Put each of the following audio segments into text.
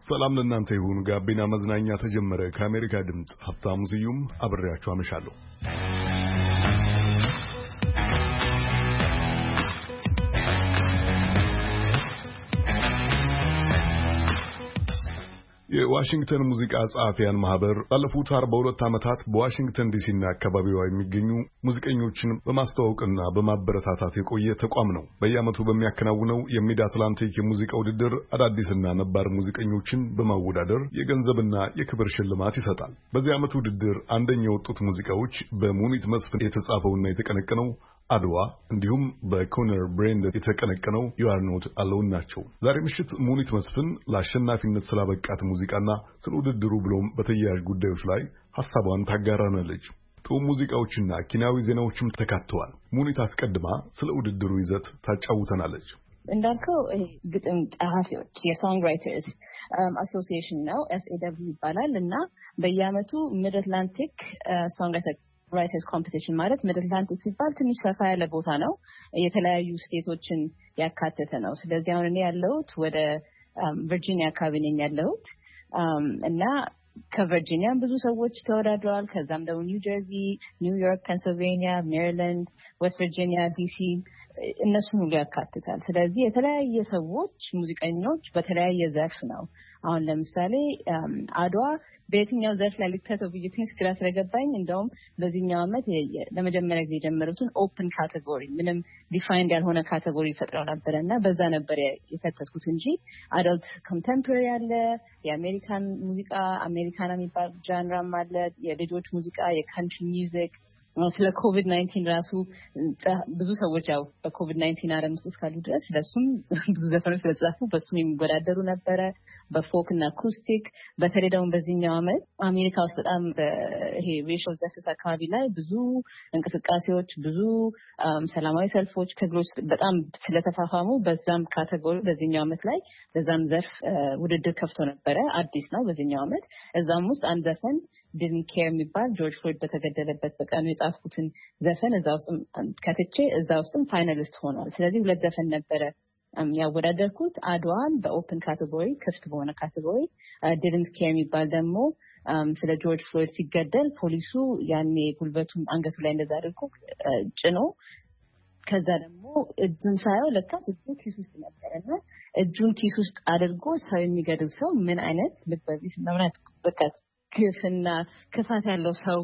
ሰላም ለእናንተ ይሁን። ጋቢና መዝናኛ ተጀመረ። ከአሜሪካ ድምፅ ሀብታሙ ስዩም አብሬያችሁ አመሻለሁ። የዋሽንግተን ሙዚቃ ጸሐፊያን ማህበር ባለፉት 42 ዓመታት በዋሽንግተን ዲሲና አካባቢዋ የሚገኙ ሙዚቀኞችን በማስተዋወቅና በማበረታታት የቆየ ተቋም ነው። በየዓመቱ በሚያከናውነው የሚድ አትላንቲክ የሙዚቃ ውድድር አዳዲስና ነባር ሙዚቀኞችን በማወዳደር የገንዘብና የክብር ሽልማት ይሰጣል። በዚህ ዓመት ውድድር አንደኛ የወጡት ሙዚቃዎች በሙኒት መስፍን የተጻፈውና የተቀነቀነው አድዋ እንዲሁም በኮነር ብሬንደን የተቀነቀነው ዩ አር ኖት አሎን ናቸው። ዛሬ ምሽት ሙኒት መስፍን ለአሸናፊነት ስላበቃት ሙዚቃና ስለ ውድድሩ ብሎም በተያያዥ ጉዳዮች ላይ ሐሳቧን ታጋራናለች። ጥሩ ሙዚቃዎችና ኪናዊ ዜናዎችም ተካተዋል። ሙኒት አስቀድማ ስለ ውድድሩ ይዘት ታጫውተናለች። እንዳልከው ግጥም ጸሐፊዎች የሶንግ ራይተርስ አሶሲዬሽን ነው፣ SAW ይባላል እና በየዓመቱ ሚድ አትላንቲክ ሶንግ ራይተርስ ኮምፒቲሽን ማለት ሚድ አትላንቲክ ሲባል ትንሽ ሰፋ ያለ ቦታ ነው። የተለያዩ ስቴቶችን ያካተተ ነው። ስለዚህ አሁን እኔ ያለሁት ወደ ቨርጂኒያ አካባቢ ነኝ ያለሁት እና ከቨርጂኒያ ብዙ ሰዎች ተወዳድረዋል። ከዛም ደግሞ ኒው ጀርዚ፣ ኒውዮርክ፣ ፔንሲልቬኒያ፣ ሜሪላንድ፣ ዌስት ቨርጂኒያ፣ DC እነሱን ሁሉ ያካትታል። ስለዚህ የተለያየ ሰዎች ሙዚቀኞች በተለያየ ዘርፍ ነው። አሁን ለምሳሌ አድዋ በየትኛው ዘርፍ ላይ ልክተተው ብዬ ትንሽ ግራ ስለገባኝ እንደውም በዚህኛው ዓመት ለመጀመሪያ ጊዜ የጀመሩትን ኦፕን ካቴጎሪ ምንም ዲፋይንድ ያልሆነ ካቴጎሪ ፈጥረው ነበረ እና በዛ ነበር የከተትኩት እንጂ አዳልት ኮንቴምፖራሪ አለ፣ የአሜሪካን ሙዚቃ አሜሪካና የሚባል ጃንራም አለ፣ የልጆች ሙዚቃ፣ የካንትሪ ሚውዚክ። ስለ ኮቪድ-19 ራሱ ብዙ ሰዎች ያው በኮቪድ-19 ዓለም ውስጥ እስካሉ ድረስ ለሱም ብዙ ዘፈኖች ስለተጻፉ በሱም የሚወዳደሩ ነበረ። በፎክ እና አኩስቲክ በተለይ ደግሞ በዚህኛው ዓመት አሜሪካ ውስጥ በጣም ይሄ ሬሻል ጀስቲስ አካባቢ ላይ ብዙ እንቅስቃሴዎች፣ ብዙ ሰላማዊ ሰልፎች፣ ትግሎች በጣም ስለተፋፋሙ በዛም ካቴጎሪ በዚህኛው ዓመት ላይ በዛም ዘርፍ ውድድር ከፍቶ ነበረ። አዲስ ነው በዚህኛው ዓመት። እዛም ውስጥ አንድ ዘፈን ዲድንት ኬር የሚባል ጆርጅ ፍሎይድ በተገደለበት በቀኑ የጻፍኩትን ዘፈን እዛ ውስጥ ከትቼ እዛ ውስጥም ፋይናሊስት ሆኗል። ስለዚህ ሁለት ዘፈን ነበረ ያወዳደርኩት። አድዋን በኦፕን ካቴጎሪ ክፍት በሆነ ካቴጎሪ፣ ዲድንት ኬር የሚባል ደግሞ ስለ ጆርጅ ፍሎይድ ሲገደል ፖሊሱ ያኔ ጉልበቱን አንገቱ ላይ እንደዛ አድርጎ ጭኖ ከዛ ደግሞ እጁን ሳየው ለካ እጁን ኪስ ውስጥ ነበረና እጁን ኪስ ውስጥ አድርጎ ሰው የሚገድል ሰው ምን አይነት ልበቢስ ነው በቃ ግፍና ክፋት ያለው ሰው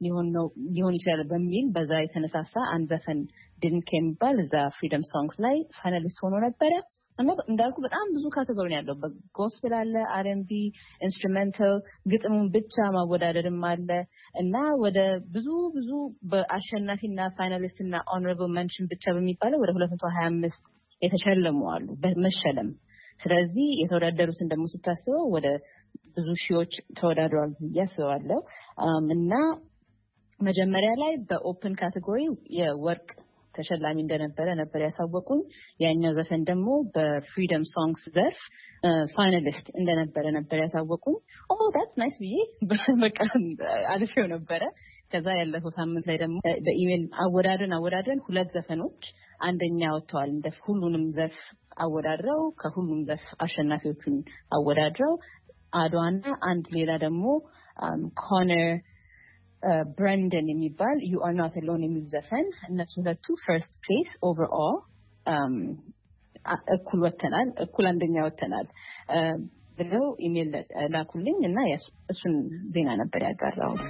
ሊሆን ይችላል በሚል በዛ የተነሳሳ አንድ ዘፈን ዲድንት ኬር የሚባል እዛ ፍሪደም ሶንግስ ላይ ፋይናሊስት ሆኖ ነበረ። እና እንዳልኩ በጣም ብዙ ካቴጎሪ ነው ያለው። በጎስፔል አለ፣ R&B፣ ኢንስትሩሜንታል፣ ግጥሙን ብቻ ማወዳደርም አለ እና ወደ ብዙ በአሸናፊና ፋይናሊስትና ኦነራብል ሜንሽን ብቻ በሚባለው ወደ 225 የተሸለሙ አሉ በመሸለም። ስለዚህ የተወዳደሩትን ደግሞ ስታስበው ወደ ብዙ ሺዎች ተወዳድረዋል ብዬ አስባለሁ። እና መጀመሪያ ላይ በኦፕን ካቴጎሪ የወርቅ ተሸላሚ ነበር ያሳወቁኝ። ያኛው ዘፈን ደግሞ በፍሪደም ሶንግስ ዘርፍ ፋይናሊስት ነበር ያሳወቁኝ። that's nice ብዬ በቃ አልፌው ነበረ። ከዛ ያለፈው ሳምንት ላይ ደግሞ በኢሜል አወዳድረን ሁለት ዘፈኖች አንደኛ ወጥተዋል። እንደ ሁሉንም ዘርፍ አወዳድረው ከሁሉም ዘርፍ አሸናፊዎቹን አወዳድረው አድዋና አንድ ሌላ ደግሞ ኮነር ብሬንደን የሚባል ዩ አር ኖት አሎን የሚል ዘፈን እነሱ ሁለቱ ፈርስት ፕሌስ ኦቨርኦል እኩል አንደኛ ወጥተናል ብለው ኢሜል ላኩልኝ እና እሱን ዜና ነበር ያጋራሁት።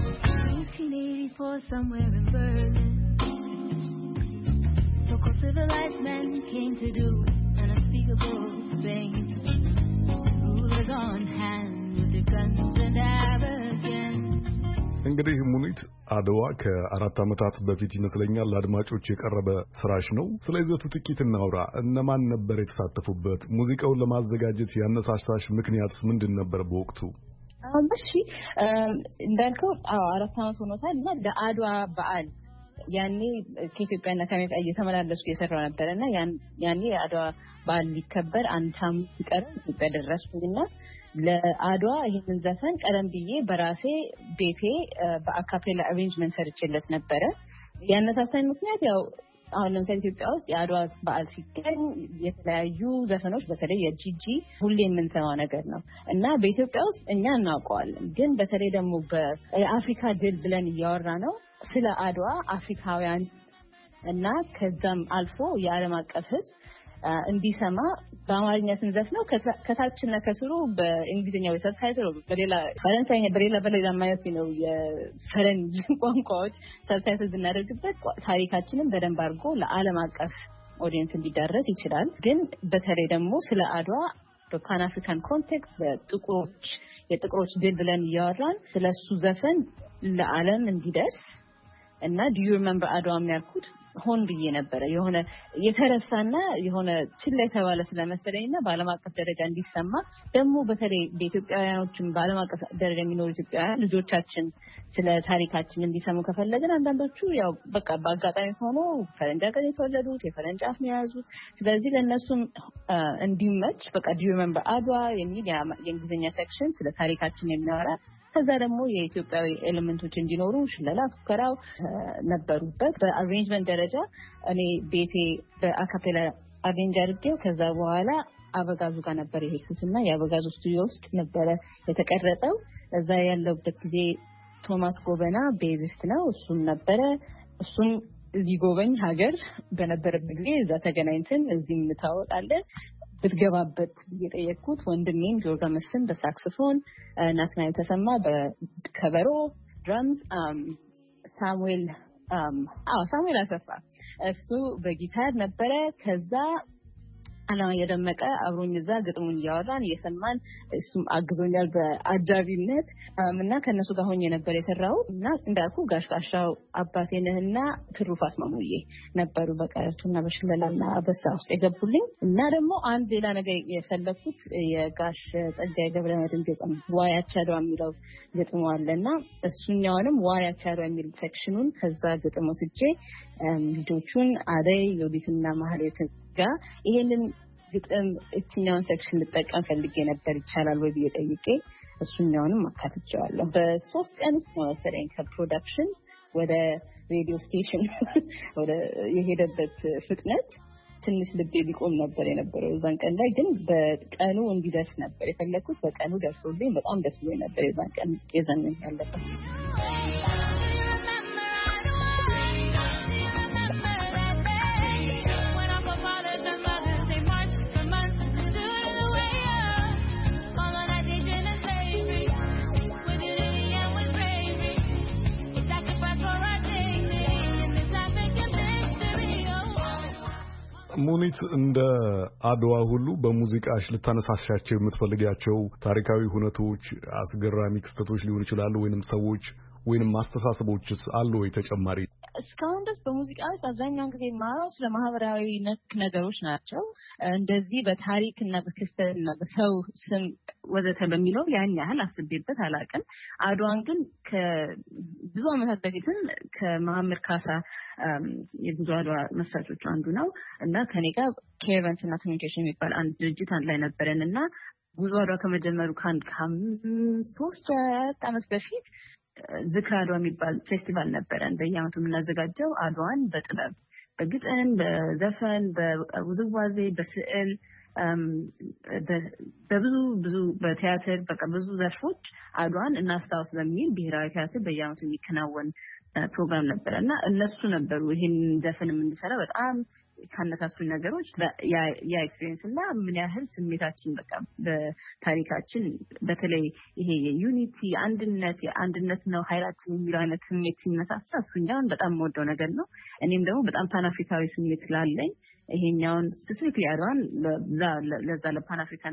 1884 somewhere in Berlin, so-called civilized men came to do an unspeakable thing. Rulers on hand with their guns and arrogance. እንግዲህ ሙኒት አድዋ ከ4 ዓመታት በፊት ይመስለኛል ለአድማጮች የቀረበ ስራሽ ነው። ስለ ይዘቱ ጥቂት እናውራ። እነማን ነበር የተሳተፉበት? ሙዚቃውን ለማዘጋጀት ያነሳሳሽ ምክንያት ምንድን ነበር በወቅቱ? እሺ እንዳልከው 4 ዓመት ሆኖታል እና ለአድዋ በዓል ያኔ ከኢትዮጵያና ከአሜሪካ እየተመላለስኩ የሰራው ነበርና ያኔ አድዋ በዓል ሊከበር አንድ ሳምንት ሲቀረው ኢትዮጵያ ደረስኩኝና ለአድዋ ይሄንን ዘፈን ቀደም ብዬ በራሴ ቤቴ በአካፔላ አሬንጅመንት ሰርቼለት ነበረ። ያነሳሳኝ ምክንያት ያው አሁን ለምሳሌ ኢትዮጵያ ውስጥ የአድዋ በዓል ሲገኝ የተለያዩ ዘፈኖች በተለይ የጂጂ ሁሌ የምንሰማው ነገር ነው እና በኢትዮጵያ ውስጥ እኛ እናውቀዋለን። ግን በተለይ ደግሞ በአፍሪካ ድል ብለን እያወራ ነው ስለ አድዋ አፍሪካውያን እና ከዛም አልፎ የዓለም አቀፍ ሕዝብ እንዲሰማ በአማርኛ ስንዘፍነው ከታችና ከስሩ በእንግሊዝኛ ወይ ሰብታይትል በሌላ ፈረንሳይኛ በሌላ ማለት ነው የፈረንጅ ቋንቋዎች ሰብታይትል ብናደርግበት ታሪካችንን በደንብ አድርጎ ለዓለም አቀፍ ኦዲየንስ እንዲዳረስ ይችላል። ግን በተለይ ደግሞ ስለ አድዋ በፓን አፍሪካን ኮንቴክስት የጥቁሮች ድል ብለን እያወራን ስለሱ ዘፈን ለዓለም እንዲደርስ እና ዱ ዩ ሪመምበር አድዋ የሚያልኩት ሆን ብዬ ነበረ የሆነ የተረሳና የሆነ ችላ የተባለ ስለመሰለኝና በዓለም አቀፍ ደረጃ እንዲሰማ ደግሞ በተለይ በኢትዮጵያውያኖችም በዓለም አቀፍ ደረጃ የሚኖሩ ኢትዮጵያውያን ልጆቻችን ስለ ታሪካችን እንዲሰሙ ከፈለግን አንዳንዶቹ ያው በቃ በአጋጣሚ ሆኖ ፈረንጅ ሀገር የተወለዱት የፈረንጅ አፍ ነው የያዙት። ስለዚህ ለእነሱም እንዲመች በቃ ዱ ዩ ሪመምበር አድዋ የሚል የእንግሊዝኛ ሴክሽን ስለ ታሪካችን የሚያወራ ከዛ ደግሞ የኢትዮጵያዊ ኤሌመንቶች እንዲኖሩ ሽለላ፣ ፉከራው ነበሩበት። በአሬንጅመንት ደረጃ እኔ ቤቴ በአካፔላ አሬንጅ አድርጌው ከዛ በኋላ አበጋዙ ጋር ነበር የሄድኩትና የአበጋዙ ስቱዲዮ ውስጥ ነበረ የተቀረጸው። እዛ ያለውበት ጊዜ ቶማስ ጎበና ቤዚስት ነው፣ እሱም ነበረ። እሱም ሊጎበኝ ሀገር በነበረበት ጊዜ እዛ ተገናኝተን እዚህ እንታወቃለን ብትገባበት እየጠየቅኩት ወንድሜም ጆርጋ መስፍን በሳክስፎን፣ ናትናኤል ተሰማ በከበሮ ድራምስ፣ ሳሙኤል አሰፋ እሱ በጊታር ነበረ። ከዛ አላማ የደመቀ አብሮኝ እዛ ግጥሙን እያወራን እየሰማን እሱም አግዞኛል በአጃቢነት እና ከነሱ ጋር ሆኜ ነበር የሰራሁት እና እንዳልኩ ጋሻው አባቴነህና ትሩፋት ማሙዬ ነበሩ በቀረቱና በሽለላና በሳ ውስጥ የገቡልኝ። እና ደግሞ አንድ ሌላ ነገር የፈለኩት የጋሽ ጸጋዬ ገብረመድህን ግጥም ዋያቻዶ የሚለው ግጥሙ አለና እሱኛውንም ዋያቻዶ የሚል ሴክሽኑን ከዛ ግጥሙ ወስጄ ልጆቹን አደይ ዮዲትና ማህሌት ጋር ይሄንን ግጥም እችኛውን ሴክሽን ልጠቀም ፈልጌ ነበር ይቻላል ወይ ብዬ ጠይቄ እሱኛውንም አካትቼዋለሁ። በ3 ቀን ውስጥ ነው መሰለኝ ከፕሮዳክሽን ወደ ሬዲዮ ስቴሽን ወደ የሄደበት ፍጥነት ትንሽ ልቤ ሊቆም ነበር የነበረው እዛን ቀን ላይ። ግን በቀኑ እንዲደርስ ነበር የፈለኩት። በቀኑ ደርሶልኝ በጣም ደስ ብሎኝ ነበር የዛን ቀን የዘንን ያለበት። ሙኒት እንደ አድዋ ሁሉ በሙዚቃሽ ልታነሳሻቸው የምትፈልጊያቸው ታሪካዊ ሁነቶች፣ አስገራሚ ክስተቶች ሊሆኑ ይችላሉ ወይንም ሰዎች ወይንም አስተሳሰቦችስ አሉ ወይ ተጨማሪ? እስካሁን ድረስ በሙዚቃ ውስጥ አብዛኛውን ጊዜ የማወራው ስለ ማህበራዊ ነክ ነገሮች ናቸው። እንደዚህ በታሪክና በክስተትና በሰው ስም ወዘተ በሚለው ያን ያህል አስቤበት አላውቅም። አድዋን ግን ከብዙ ዓመታት በፊትም ከመሐመድ ካሳ የጉዞ አድዋ መስራቾች አንዱ ነው እና ከኔ ጋር ኬቨንስ እና ኮሚኒኬሽን የሚባል አንድ ድርጅት አንድ ላይ ነበረን እና ጉዞ አድዋ ከመጀመሩ ከ3 ዓመት በፊት ዝክረ አድዋ የሚባል ፌስቲቫል ነበረን በየዓመቱ የምናዘጋጀው። አድዋን በጥበብ በግጥም፣ በዘፈን፣ በውዝዋዜ፣ በስዕል፣ በብዙ በቲያትር በቃ ብዙ ዘርፎች አድዋን እናስታውስ በሚል ብሔራዊ ቲያትር በየዓመቱ የሚከናወን ፕሮግራም ነበረ እና እነሱ ነበሩ ይሄን ዘፈን የምንሰራ በጣም ካነሳሱኝ ነገሮች ያ ኤክስፒሪየንስ እና ምን ያህል ስሜታችን በቃ በታሪካችን በተለይ ይሄ የዩኒቲ የአንድነት ነው ኃይላችን የሚለው አይነት ስሜት ሲነሳሳ እሱኛውን በጣም የምወደው ነገር ነው። እኔም ደግሞ በጣም ፓን አፍሪካዊ ስሜት ስላለኝ ይሄኛውን ስፔሲፊክሊ አድዋን ለዛ ለፓን አፍሪካን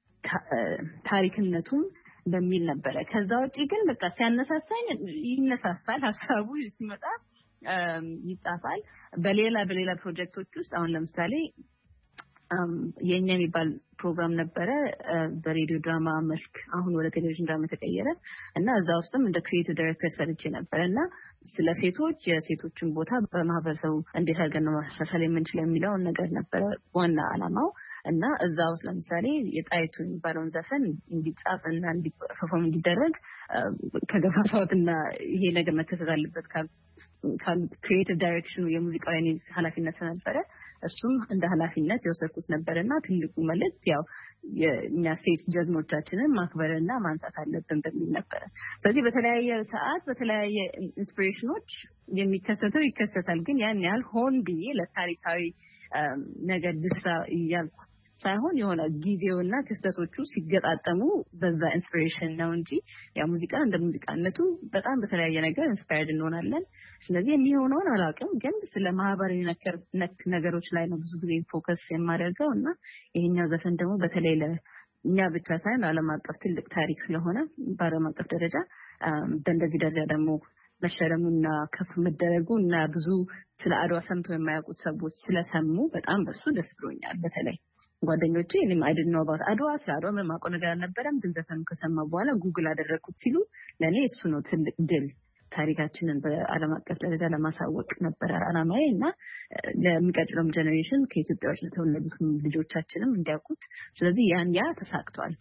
ታሪክነቱም በሚል ነበረ። ከዛ ውጪ ግን በቃ ሲያነሳሳኝ ይነሳሳል ሀሳቡ ሲመጣ ይጻፋል። በሌላ ፕሮጀክቶች ውስጥ አሁን ለምሳሌ የኛ የሚባል ፕሮግራም ነበረ በሬዲዮ ድራማ መልክ አሁን ወደ ቴሌቪዥን ድራማ ተቀየረ እና እዛ ውስጥም እንደ ክሪኤቲቭ ዳይሬክተር ሰርቼ ነበር እና ስለ ሴቶች የሴቶችን ቦታ በማህበረሰቡ እንዴት አድርገን ነው ማሻሻል የምንችለው የሚለውን ነገር ነበረ ዋና ዓላማው። እና እዛ ውስጥ ለምሳሌ የጣይቱ የሚባለውን ዘፈን እንዲጻፍ እና እንዲፐርፎርም እንዲደረግ ከገፋፋትና ይሄ ነገር መከሰት አለበት ክሪኤቲቭ ዳይሬክሽኑ የሙዚቃው የኔ ኃላፊነት ነበረ። እሱም እንደ ኃላፊነት የወሰድኩት ነበርና ትልቁ መልእክት ያው የኛ ሴት ጀግኖቻችንን ማክበርና ማንሳት አለብን በሚል ነበረ። ስለዚህ በተለያየ ሰዓት በተለያየ ኢንስፒሬሽኖች የሚከሰተው ይከሰታል። ግን ያን ያህል ሆን ብዬ ለታሪካዊ ነገር ልስራ እያልኩ ሳይሆን የሆነ ጊዜውና ክስተቶቹ ሲገጣጠሙ በዛ ኢንስፒሬሽን ነው እንጂ ያ ሙዚቃ እንደ ሙዚቃነቱ በጣም በተለያየ ነገር ኢንስፓየርድ እንሆናለን። ስለዚህ የሚሆነውን አላውቅም፣ ግን ስለ ማህበራዊ ነክ ነገሮች ላይ ነው ብዙ ጊዜ ፎከስ የማደርገው እና ይሄኛው ዘፈን ደግሞ በተለይ ለእኛ ብቻ ሳይሆን ዓለም አቀፍ ትልቅ ታሪክ ስለሆነ በዓለም አቀፍ ደረጃ በእንደዚህ ደረጃ ደግሞ መሸለሙና ከፍ መደረጉ እና ብዙ ስለ አድዋ ሰምተው የማያውቁት ሰዎች ስለሰሙ በጣም በሱ ደስ ብሎኛል። በተለይ ጓደኞቼ እኔም አይደል ነው አባውት አድዋ ስለ አድዋ ምንም አውቀው ነገር አልነበረም፣ ግን ዘፈኑ ከሰማ በኋላ ጉግል አደረኩት ሲሉ ለእኔ እሱ ነው ትልቅ ድል። ታሪካችንን በዓለም አቀፍ ደረጃ ለማሳወቅ ነበር አላማዬ እና ለሚቀጥለውም ጀኔሬሽን ከኢትዮጵያ ውጭ ለተወለዱት ልጆቻችንም እንዲያውቁት። ስለዚህ ያ ተሳክቷል።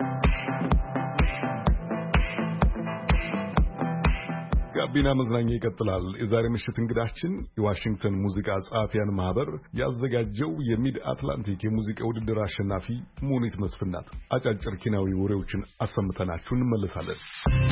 ጋቢና መዝናኛ ይቀጥላል። የዛሬ ምሽት እንግዳችን የዋሽንግተን ሙዚቃ ጸሐፊያን ማህበር ያዘጋጀው የሚድ አትላንቲክ የሙዚቃ ውድድር አሸናፊ ሙኒት መስፍን ናት። አጫጭር ኪናዊ ወሬዎችን አሰምተናችሁ እንመለሳለን።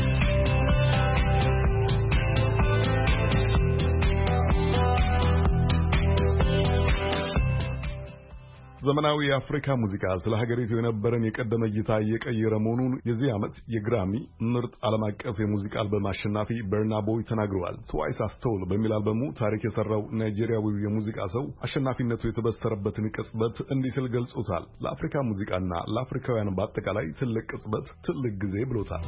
ዘመናዊ የአፍሪካ ሙዚቃ ስለ ሀገሪቱ የነበረን የቀደመ እይታ እየቀየረ መሆኑን የዚህ ዓመት የግራሚ ምርጥ ዓለም አቀፍ የሙዚቃ አልበም አሸናፊ በርና ቦይ ተናግረዋል። ትዋይስ አስቶል በሚል አልበሙ ታሪክ የሰራው ናይጄሪያዊው የሙዚቃ ሰው አሸናፊነቱ የተበሰረበትን ቅጽበት እንዲህ ሲል ገልጾታል። ለአፍሪካ ሙዚቃና ለአፍሪካውያን በአጠቃላይ ትልቅ ቅጽበት፣ ትልቅ ጊዜ ብሎታል።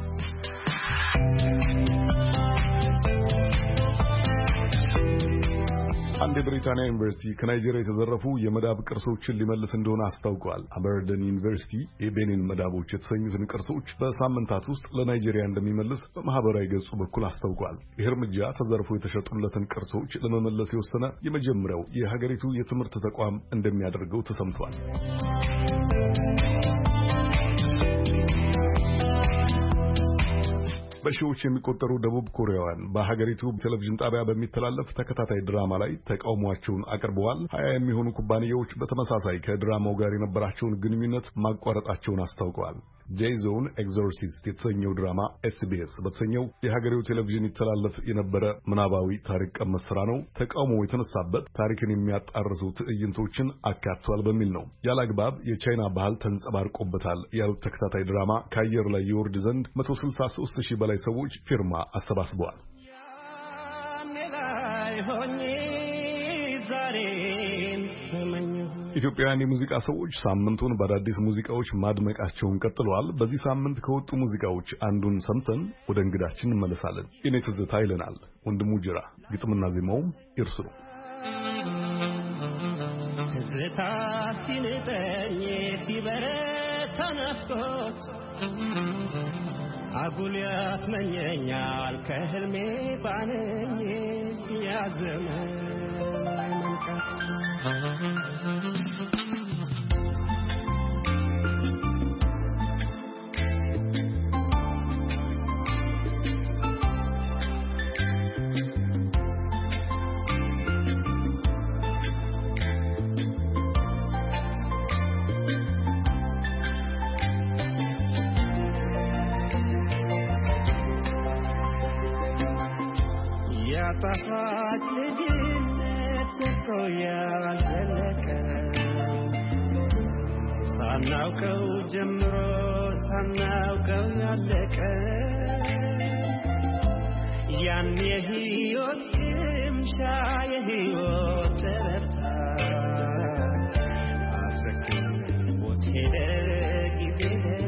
አንድ የብሪታንያ ዩኒቨርሲቲ ከናይጄሪያ የተዘረፉ የመዳብ ቅርሶችን ሊመልስ እንደሆነ አስታውቋል። አበርደን ዩኒቨርሲቲ የቤኒን መዳቦች የተሰኙትን ቅርሶች በሳምንታት ውስጥ ለናይጄሪያ እንደሚመልስ በማህበራዊ ገጹ በኩል አስታውቋል። ይህ እርምጃ ተዘርፎ የተሸጡለትን ቅርሶች ለመመለስ የወሰነ የመጀመሪያው የሀገሪቱ የትምህርት ተቋም እንደሚያደርገው ተሰምቷል። በሺዎች የሚቆጠሩ ደቡብ ኮሪያውያን በሀገሪቱ ቴሌቪዥን ጣቢያ በሚተላለፍ ተከታታይ ድራማ ላይ ተቃውሟቸውን አቅርበዋል። 20 የሚሆኑ ኩባንያዎች በተመሳሳይ ከድራማው ጋር የነበራቸውን ግንኙነት ማቋረጣቸውን አስታውቀዋል። ጄዞን ኤግዞርሲስት የተሰኘው ድራማ ኤስቢኤስ በተሰኘው የሀገሬው ቴሌቪዥን ይተላለፍ የነበረ ምናባዊ ታሪክ ቀመስ ስራ ነው። ተቃውሞው የተነሳበት ታሪክን የሚያጣርሱ ትዕይንቶችን አካቷል በሚል ነው። ያለአግባብ የቻይና ባህል ተንጸባርቆበታል ያሉት ተከታታይ ድራማ ከአየር ላይ ይወርድ ዘንድ 163,000 በላይ ሰዎች ፊርማ አሰባስበዋል። ኢትዮጵያውያን የሙዚቃ ሰዎች ሳምንቱን በአዳዲስ ሙዚቃዎች ማድመቃቸውን ቀጥለዋል። በዚህ ሳምንት ከወጡ ሙዚቃዎች አንዱን ሰምተን ወደ እንግዳችን እንመለሳለን። የኔ ትዝታ ይለናል ወንድሙ ጅራ፣ ግጥምና ዜማውም እርሱ ነው። ትዝታ ሲንጠኝ ሲበረታ ናፍቆት አጉል ያስመኘኛል ከህልሜ ባነኝ ያዘመን መንካት ያጣፋጭ ልጅነት ቆያል ዘለቀ ሳናውቀው ጀምሮ ሳናውቀው ያለቀ ያን የህይወት ቅምሻ የህይወት ተረታ አፍረክቦት ሄደ ጊዜ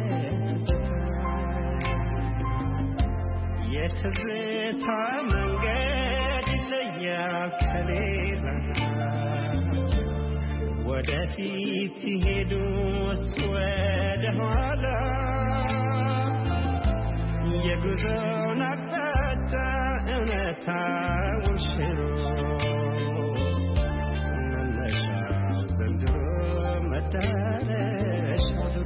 የትዝታ መንገድ ይለያል ከሌላ ወደፊት ሲሄዱ ወደ ኋላ የጉዞን አቅጣጫ እውነታውን ሽሮ መነሻው ዘንድሮ መዳረሻው ድሮ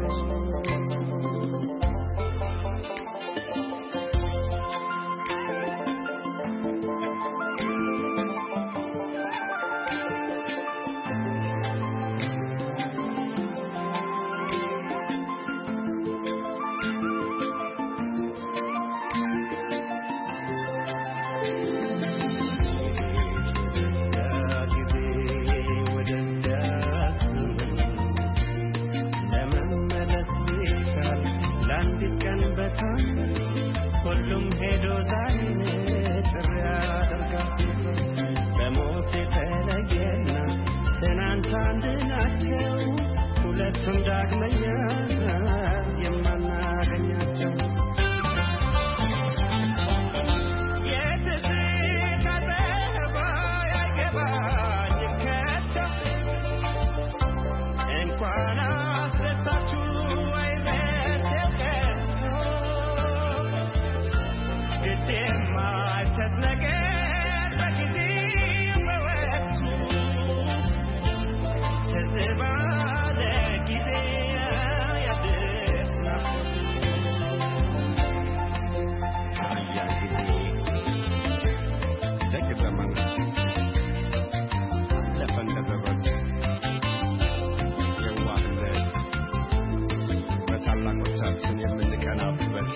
ራሳችን የምንቀናበት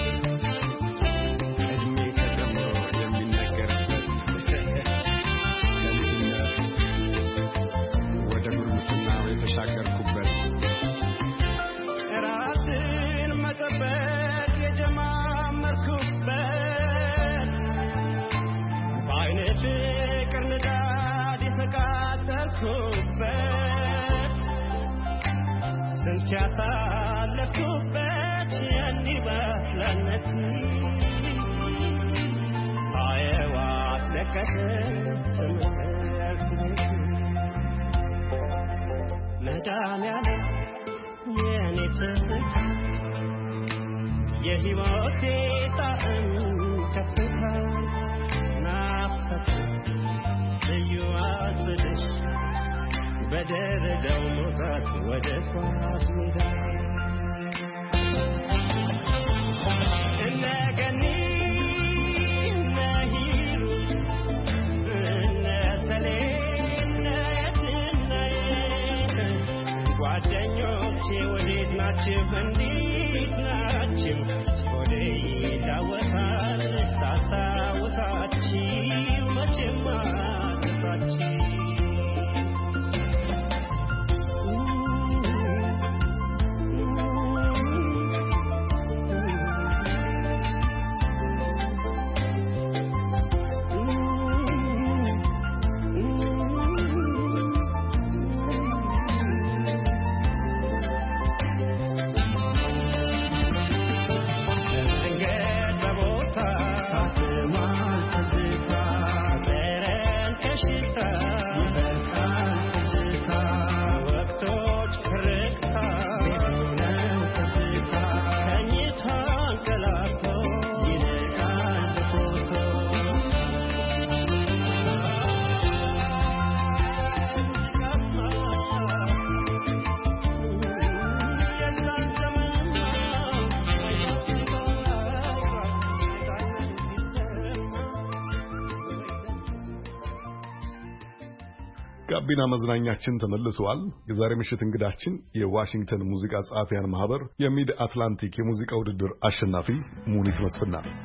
እድሜ ተጨምሮ የሚነገርበት ከልጅነት ወደ ጉርምስና የተሻገርኩበት ራስን መጠበቅ የጀማመርኩበት በዓይነት ፍቅር ንዳድ የተቃጠልኩበት ስንት ያሳለፍኩበት ያኔ በፍላነት ሳየው አስለቀሰኝ ትምህርት ቤት መድኃኒዓለም የኔ ትዝታ የሕይወቴ ጣዕም ከፍታ ናፍቆት ልዩ አጽድሽ በደረጃው መውጣት ወደ ኳስ ሜዳ እነ ገኒ እነ ሂሩት እነ ሰሌን እነ የት ጓደኞቼ ወዴት ናችሁ እንዴት ናችሁ ወደ ይዳወሳል ሳስታውሳችሁ መቼም አትረሳችሁ ጋቢና መዝናኛችን ተመልሷል። የዛሬ ምሽት እንግዳችን የዋሽንግተን ሙዚቃ ጸሐፊያን ማህበር የሚድ አትላንቲክ የሙዚቃ ውድድር አሸናፊ ሙኒት መስፍን ነው።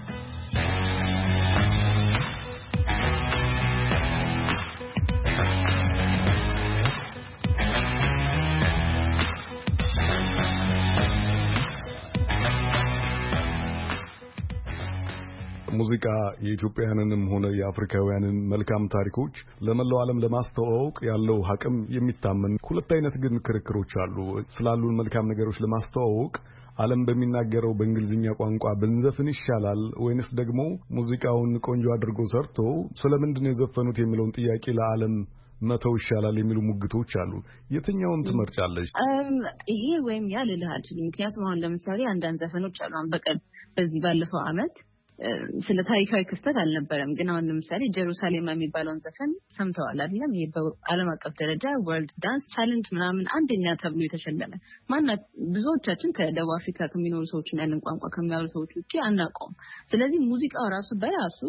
ሙዚቃ የኢትዮጵያውያንንም ሆነ የአፍሪካውያንን መልካም ታሪኮች ለመላው ዓለም ለማስተዋወቅ ያለው አቅም የሚታመን ሁለት አይነት ግን ክርክሮች አሉ። ስላሉን መልካም ነገሮች ለማስተዋወቅ ዓለም በሚናገረው በእንግሊዝኛ ቋንቋ ብንዘፍን ይሻላል ወይንስ ደግሞ ሙዚቃውን ቆንጆ አድርጎ ሰርቶ ስለምንድነው የዘፈኑት የሚለውን ጥያቄ ለዓለም መተው ይሻላል የሚሉ ሙግቶች አሉ። የትኛውን ትመርጫለሽ? ይሄ ወይም ያ ልልህ አልችልም። ምክንያቱም አሁን ለምሳሌ አንዳንድ ዘፈኖች አሉ በቀን በዚህ ባለፈው ዓመት ስለ ታሪካዊ ክስተት አልነበረም፣ ግን አሁን ለምሳሌ ጀሩሳሌም የሚባለውን ዘፈን ሰምተዋል አይደለም? ይሄ በዓለም አቀፍ ደረጃ ወርልድ ዳንስ ቻሌንጅ ምናምን አንደኛ ተብሎ የተሸለመ ማናት ብዙዎቻችን ከደቡብ አፍሪካ ከሚኖሩ ሰዎች እና ያንን ቋንቋ ከሚያወሩ ሰዎች ውጪ አናውቀውም። ስለዚህ ሙዚቃው ራሱ በራሱ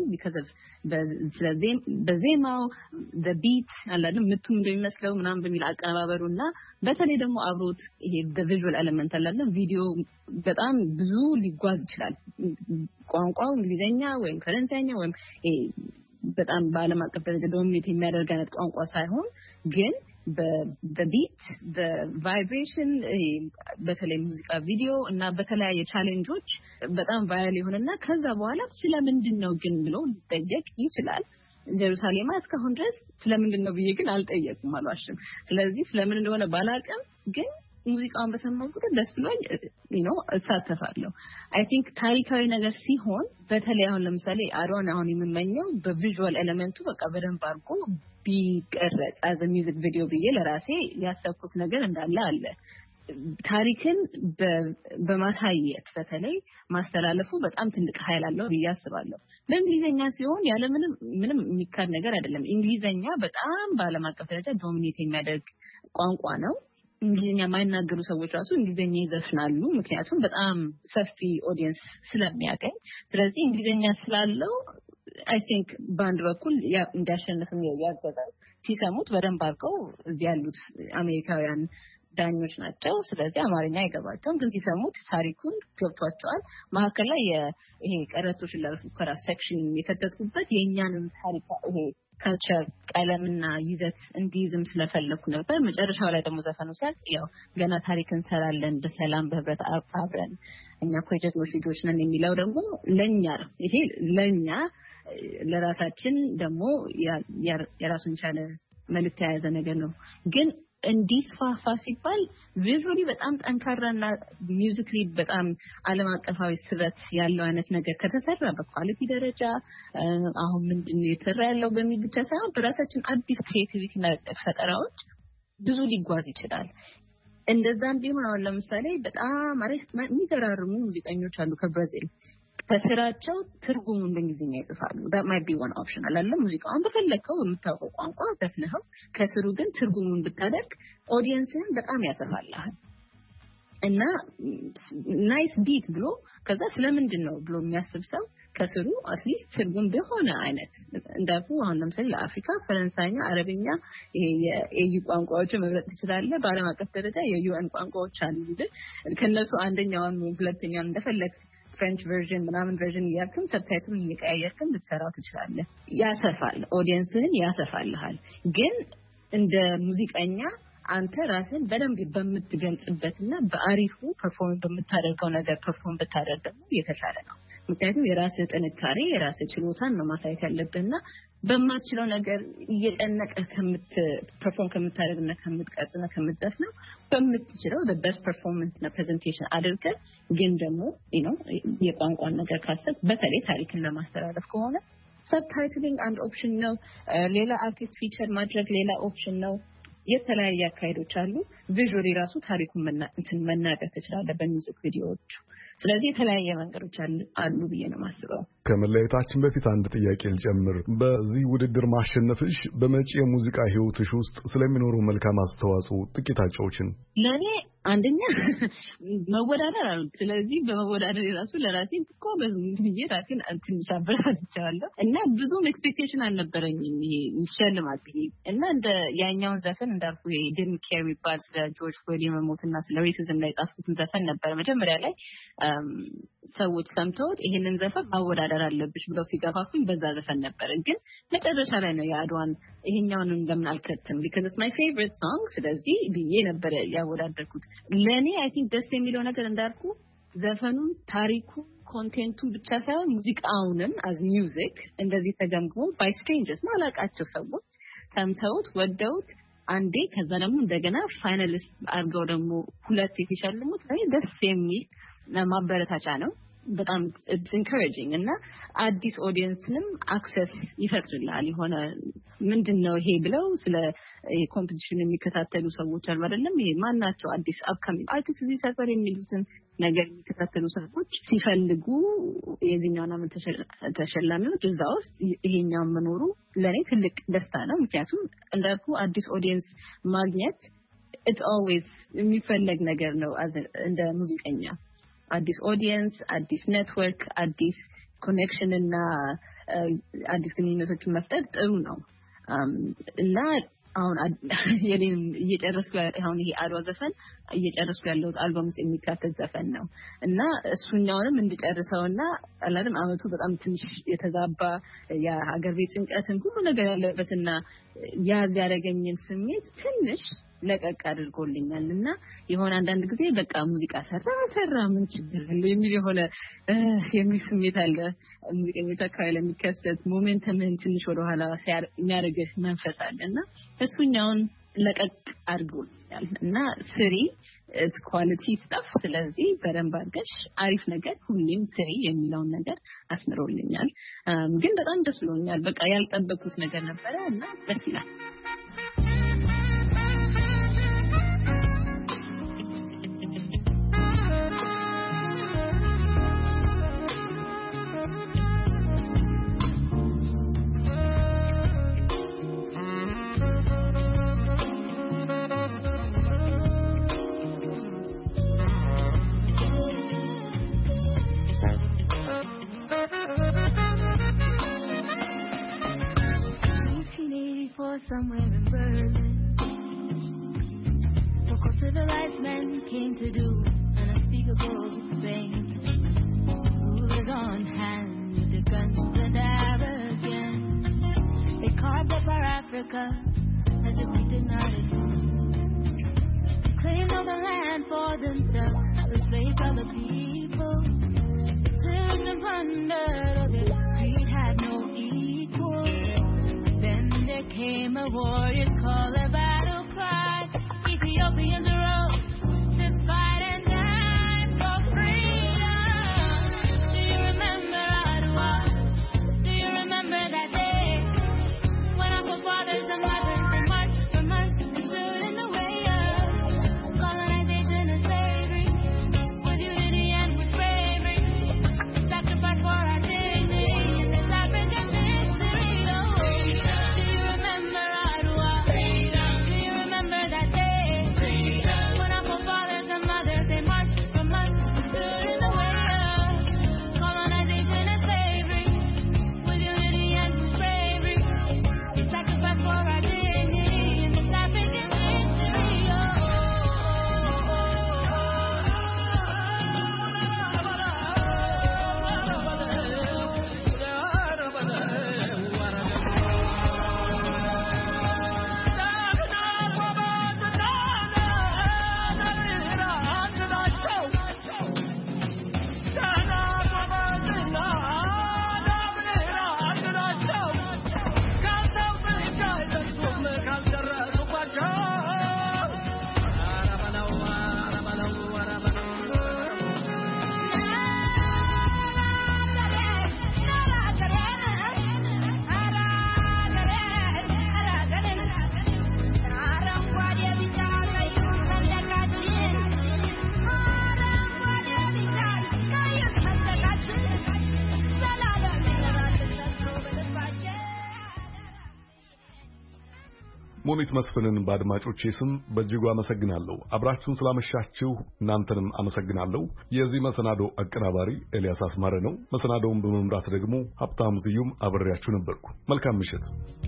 በዜማው በቢት አላለም ምቱም እንደሚመስለው ምናምን በሚል አቀነባበሩና በተለይ ደግሞ አብሮት ይሄ በቪዥዋል ኤሌመንት አላለም ቪዲዮ በጣም ብዙ ሊጓዝ ይችላል። ቋንቋው እንግሊዘኛ ወይም ፈረንሳይኛ ወይም በጣም በዓለም አቀፍ ደረጃ ዶሚኔት የሚያደርግ አይነት ቋንቋ ሳይሆን ግን በቢት በቫይብሬሽን በተለይ ሙዚቃ ቪዲዮ እና በተለያየ ቻሌንጆች በጣም ቫይራል ይሆንና ከዛ በኋላ ስለምንድን ነው ግን ብሎ ሊጠየቅ ይችላል። ጀሩሳሌም እስካሁን ድረስ ስለምንድን ነው ብዬ ግን አልጠየቅም አልዋሽም። ስለዚህ ስለምን እንደሆነ ባላውቅም ግን ሙዚቃውን በሰማሁ ቁጥር ደስ ብሎኝ እሳተፋለሁ። አይ ቲንክ ታሪካዊ ነገር ሲሆን በተለይ አሁን ለምሳሌ አሁን የምመኘው በቪዥዋል ኤሌመንቱ በቃ በደንብ አድርጎ ቢቀረጽ አዘ ሚውዚክ ቪዲዮ ብዬ ለራሴ ያሰብኩት ነገር እንዳለ አለ። ታሪክን በማሳየት በተለይ ማስተላለፉ በጣም ትልቅ ኃይል አለው ብዬ አስባለሁ። በእንግሊዘኛ ሲሆን ያለ ምንም የሚካድ ነገር አይደለም። እንግሊዘኛ በጣም በዓለም አቀፍ ደረጃ ዶሚኔት የሚያደርግ ቋንቋ ነው። እንግሊዝኛ የማይናገሩ ሰዎች ራሱ እንግሊዝኛ ይዘፍናሉ፣ ምክንያቱም በጣም ሰፊ ኦዲየንስ ስለሚያገኝ። ስለዚህ እንግሊዝኛ ስላለው አይ ቲንክ በአንድ በኩል እንዲያሸንፍም ያገዛል። ሲሰሙት በደንብ አድርገው እዚህ ያሉት አሜሪካውያን ዳኞች ናቸው። ስለዚህ አማርኛ አይገባቸውም፣ ግን ሲሰሙት ታሪኩን ገብቷቸዋል። መሀከል ላይ ይሄ ቀረቶችን ለፉከራ ሴክሽን የከተትኩበት የእኛንም ታሪክ ይሄ ካልቸር ቀለምና ይዘት እንዲይዝም ስለፈለኩ ነበር። መጨረሻው ላይ ደግሞ ዘፈኑ ሲያልቅ ያው ገና ታሪክ እንሰራለን በሰላም በህብረት አብረን እኛ እኮ የጀግኖች ልጆች ነን የሚለው ደግሞ ለኛ ይሄ ለኛ ለራሳችን ደግሞ የራሱን ቻለ መልእክት የያዘ ነገር ነው። ግን እንዲስፋፋ ሲባል ቪዥዋሊ በጣም ጠንካራና ሚውዚክሊ በጣም ዓለም አቀፋዊ ስበት ያለው አይነት ነገር ከተሰራ በኳሊቲ ደረጃ አሁን ምንድነው የተሰራ ያለው በሚል ብቻ ሳይሆን በራሳችን አዲስ ክሬቲቪቲ እና ፈጠራዎች ብዙ ሊጓዝ ይችላል። እንደዛም ቢሆን አሁን ለምሳሌ በጣም የሚገራርሙ ሙዚቀኞች አሉ ከብራዚል በስራቸው ትርጉሙን በእንግሊዝኛ ይጽፋሉ። that might be one option አለ ሙዚቃውን በፈለከው የምታውቀው ቋንቋ ዘፍነው ከስሩ ግን ትርጉሙን ብታደርግ ኦዲየንስን በጣም ያሰፋልሃል እና ናይስ ቢት ብሎ ከዛ ስለምንድን ነው ብሎ የሚያስብ ሰው ከስሩ አትሊስት ትርጉም በሆነ አይነት እንዳልኩ አሁን ለምሳሌ ለአፍሪካ ፈረንሳይኛ፣ አረብኛ ይሄ የኤዩ ቋንቋዎች መምረጥ ትችላለህ። በዓለም አቀፍ ደረጃ የዩኤን ቋንቋዎች አሉ። ከነሱ አንደኛውን ሁለተኛውን እንደፈለግ ፍሬንች ቨርዥን ምናምን ቨርዥን እያልክም ሰብታይትሉን እየቀያየርክም ልትሰራው ትችላለህ። ያሰፋል፣ ኦዲየንስን ያሰፋልሃል። ግን እንደ ሙዚቀኛ አንተ ራስን በደንብ በምትገልጽበትና በአሪፉ ፐርፎርም በምታደርገው ነገር ፐርፎርም ብታደርግ ደግሞ የተሻለ ነው። ምክንያቱም የራስህ ጥንካሬ የራስህ ችሎታን ነው ማሳየት ያለብህና በማትችለው ነገር እየጨነቀ ፐርፎርም ከምታደርግና ከምትቀርጽና ከምትዘፍነው በምትችለው the best performance እና presentation አድርገህ ግን ደግሞ የቋንቋን ነገር ካሰብ በተለይ ታሪክን ለማስተላለፍ ከሆነ ሰብታይትሊንግ አንድ ኦፕሽን ነው። ሌላ አርቲስት ፊቸር ማድረግ ሌላ ኦፕሽን ነው። የተለያየ አካሄዶች አሉ። ቪዥዋሊ ራሱ ታሪኩን መናገር ትችላለህ በሚውዚክ ቪዲዮዎች። ስለዚህ የተለያየ መንገዶች አሉ ብዬ ነው የማስበው። ከመለየታችን በፊት አንድ ጥያቄ ልጨምር። በዚህ ውድድር ማሸነፍሽ በመጪ የሙዚቃ ህይወትሽ ውስጥ ስለሚኖረው መልካም አስተዋጽኦ ጥቂት አጫውችን። ለኔ አንደኛ መወዳደር አሉ። ስለዚህ በመወዳደር የራሱ ለራሴ እኮ በዚህ ራሴን ትንሽ አበረታትቻለሁ እና ብዙም ኤክስፔክቴሽን አልነበረኝም ይሄ ይሸልማል ብዬ እና እንደ ያኛውን ዘፈን እንዳልኩ ይሄ ዲድንት ኬር የሚባል ስለ ጆርጅ ፍሎይድ መሞትና ስለ ሬሲዝም ላይ ጻፍኩትን ዘፈን ነበር። መጀመሪያ ላይ ሰዎች ሰምተውት ይሄንን ዘፈን ማወዳደር አለብሽ ብለው ሲገፋፉኝ በዛ ዘፈን ነበር። ግን መጨረሻ ላይ ነው የአድዋን ይሄኛውን ለምን አልከተም because it's my favorite song ስለዚህ ብዬ ነበር ያወዳደርኩት። ለኔ I think ደስ የሚለው ነገር እንዳልኩ ዘፈኑን ታሪኩ ኮንቴንቱን ብቻ ሳይሆን ሙዚቃውንም as music እንደዚህ ተገምግሞ by strangers ማላቃቸው ሰዎች ሰምተውት ወደውት አንዴ ከዛ ደግሞ እንደገና ፋይናሊስት አድርገው ደግሞ ሁለት የተሸለሙት ላይ ደስ የሚል ማበረታቻ ነው። በጣም ኢንካሬጂንግ እና አዲስ ኦዲየንስንም አክሰስ ይፈጥርልሃል። የሆነ ምንድነው ይሄ ብለው ስለ ኮምፒቲሽን የሚከታተሉ ሰዎች አሉ አይደለም? ይሄ ማናቸው አዲስ አፕካሚንግ አርቲስት እዚህ ሰፈር የሚሉትን ነገር የሚከታተሉ ሰዎች ሲፈልጉ የዚህኛውን ዓመት ተሸላሚዎች እዛ ውስጥ ይሄኛውን መኖሩ ለኔ ትልቅ ደስታ ነው። ምክንያቱም እንዳልኩ አዲስ ኦዲየንስ ማግኘት it's always የሚፈለግ ነገር ነው እንደ ሙዚቀኛ። አዲስ ኦዲየንስ፣ አዲስ ኔትወርክ፣ አዲስ ኮኔክሽን እና አዲስ ግንኙነቶችን መፍጠር ጥሩ ነው እና አሁን የኔም እየጨረስኩ አሁን ይሄ አድዋ ዘፈን እየጨረስኩ ያለው አልበም ውስጥ የሚካተት ዘፈን ነው እና እሱኛውንም እንድጨርሰውና አላለም አመቱ በጣም ትንሽ የተዛባ የሀገር ቤት ጭንቀትን ሁሉ ነገር ያለበትና ያዝ ያደረገኝን ስሜት ትንሽ ለቀቅ አድርጎልኛል እና የሆነ አንዳንድ ጊዜ በቃ ሙዚቃ ሰራ ምን ችግር አለ የሚል የሆነ የሚል ስሜት አለ። ሙዚቀኞች አካባቢ ለሚከሰት ሞሜንተምን ትንሽ ወደ ኋላ የሚያደርግህ መንፈስ አለና እሱኛውን ለቀቅ አድርጎልኛል እና ስሪ it's quality stuff ስለዚህ በደንብ አድርገሽ አሪፍ ነገር ሁሌም ስሪ የሚለውን ነገር አስምሮልኛል። ግን በጣም ደስ ብሎኛል። በቃ ያልጠበቁት ነገር ነበረ እና ደስ ይላል። Somewhere in Berlin, so close to the came to do an unspeakable thing. Rulers on hand with their guns and arrogance. They carved up our Africa as if we did not exist. They claimed all the land for themselves, enslaved other people. They took and plundered, oh, their greed had no equal. Then there came a warrior's call, a battle cry. Ethiopians arose to fight and die for freedom. Do you remember Adwa? Do you remember that day when our forefathers and mothers they marched for months and stood in the way of colonization and slavery with unity and with bravery, sacrifice for our dignity in this African history? Oh, do you remember Adwa? Do you remember that day? ሞኒት መስፍንን በአድማጮቼ ስም በእጅጉ አመሰግናለሁ። አብራችሁን ስላመሻችሁ እናንተንም አመሰግናለሁ። የዚህ መሰናዶ አቀናባሪ ኤልያስ አስማረ ነው። መሰናዶውን በመምራት ደግሞ ሀብታሙ ስዩም አብሬያችሁ ነበርኩ። መልካም ምሽት።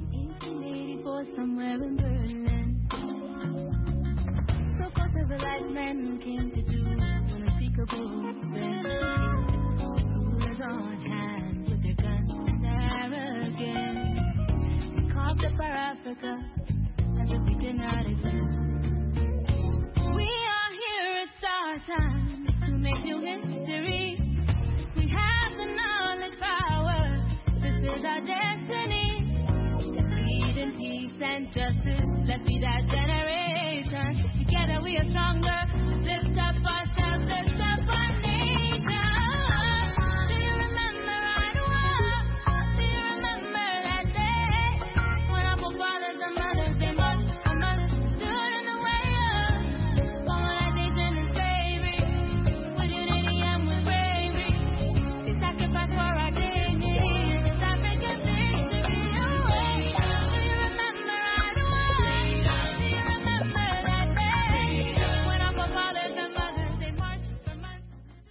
As if we did not exist. We are here, it's our time to make new history. We have the knowledge power, this is our destiny. To lead in peace and justice, let's be that generation. Together we are stronger.